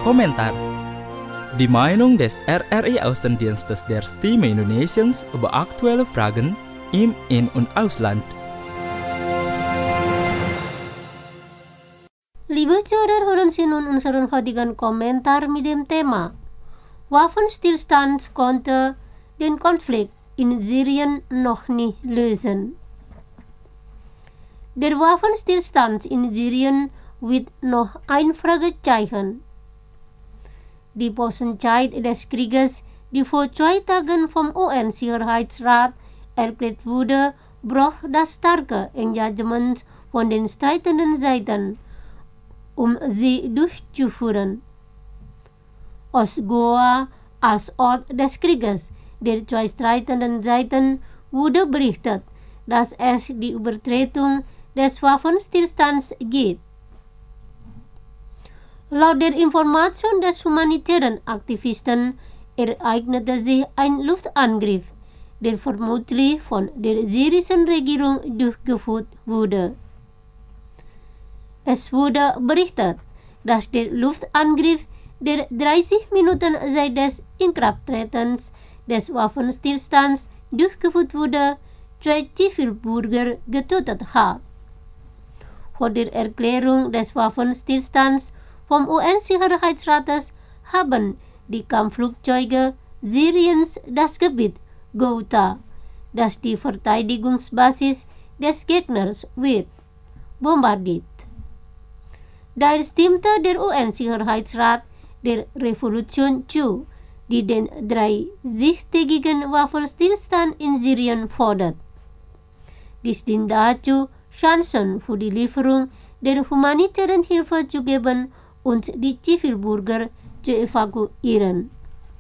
Kommentar. Die Meinung des RRI Außendienstes der Stimme Indonesiens über aktuelle Fragen im In- und Ausland. Liebe Zuhörerinnen unseren heutigen Kommentar mit dem Thema Waffenstillstand konnte den Konflikt in Syrien noch nicht lösen. Der Waffenstillstand in Syrien wird noch ein Fragezeichen. Die Posenzeit des Krieges, die vor 2 Tagen vom UN-Sicherheitsrat erklärt wurde, brach das starke Engagement von den streitenden Seiten, sie durchzuführen. Aus Goa als Ort des Krieges der 2 streitenden Seiten wurde berichtet, dass es die Übertretung des Waffenstillstands gibt. Laut der Information des humanitären Aktivisten ereignete sich ein Luftangriff, der vermutlich von der syrischen Regierung durchgeführt wurde. Es wurde berichtet, dass der Luftangriff, der 30 Minuten seit des Inkrafttretens des Waffenstillstands durchgeführt wurde, 2 Zivilbürger getötet hat. Vor der Erklärung des Waffenstillstands vom UN-Sicherheitsrates haben die Kampfflugzeuge Syriens das Gebiet Ghouta, das die Verteidigungsbasis des Gegners wird, bombardiert. Daher stimmte der UN-Sicherheitsrat der Resolution zu, die den 30-tägigen Waffenstillstand in Syrien fordert. Dies dient dazu, Chancen für die Lieferung der humanitären Hilfe zu geben und die Zivilbürger zu evakuieren.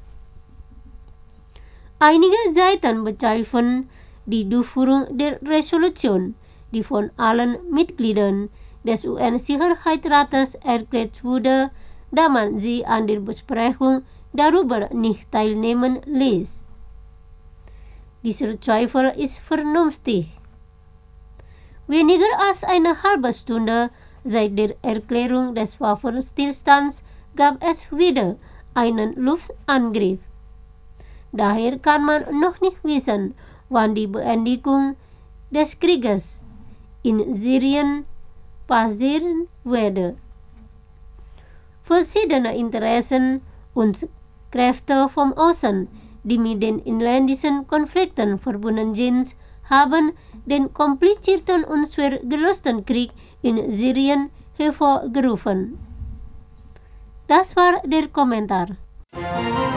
Einige Seiten bezweifeln die Durchführung der Resolution, die von allen Mitgliedern des UN-Sicherheitsrates erklärt wurde, da man sie an der Besprechung darüber nicht teilnehmen ließ. Dieser Zweifel ist vernünftig. Weniger als eine halbe Stunde seit der Erklärung des Waffenstillstands gab es wieder einen Luftangriff. Daher kann man noch nicht wissen, wann die Beendigung des Krieges in Syrien passieren werde. Verschiedene Interessen und Kräfte vom Außen, die mit den inländischen Konflikten verbunden sind, haben den komplizierten und schwer gelösten Krieg in Syrien hervorgerufen. Das war der Kommentar.